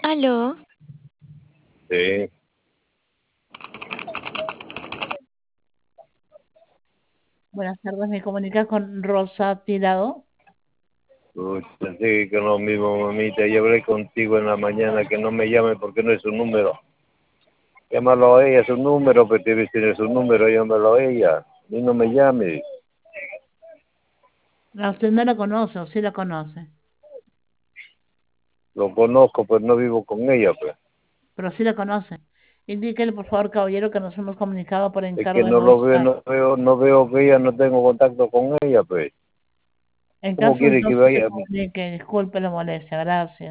Aló, Sí, Buenas tardes, me comunica con Rosa Tirado. pues, sí, que lo mismo, mamita. Yo hablé contigo en la mañana que no me llame porque no es su número. Llámalo a ella, su número, pero tiene su número, llámalo a ella. A mí no me llame. Usted no la conoce o sí la conoce, Lo conozco, pues no vivo con ella, pues. pero sí la conoce. Indíquele, por favor, caballero, que nos hemos comunicado por Es que encargo de no lo veo, Rosa. no veo que ella, no tengo contacto con ella, pues. En ¿Cómo caso de quiere no que se vaya? comunique, disculpe la molestia, gracias.